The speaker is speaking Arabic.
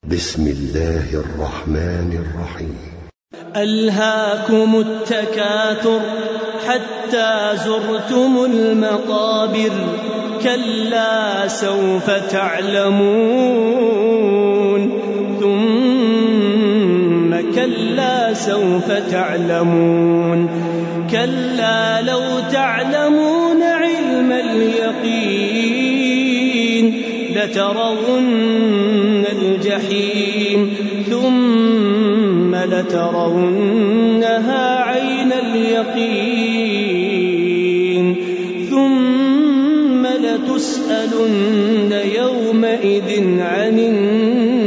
بسم الله الرحمن الرحيم. ألهاكم التكاثر حتى زرتم المقابر كلا سوف تعلمون ثم كلا سوف تعلمون كلا لو تعلمون علم اليقين لترون الجحيم ثم لترونها عين اليقين ثم لتسألن يومئذ عن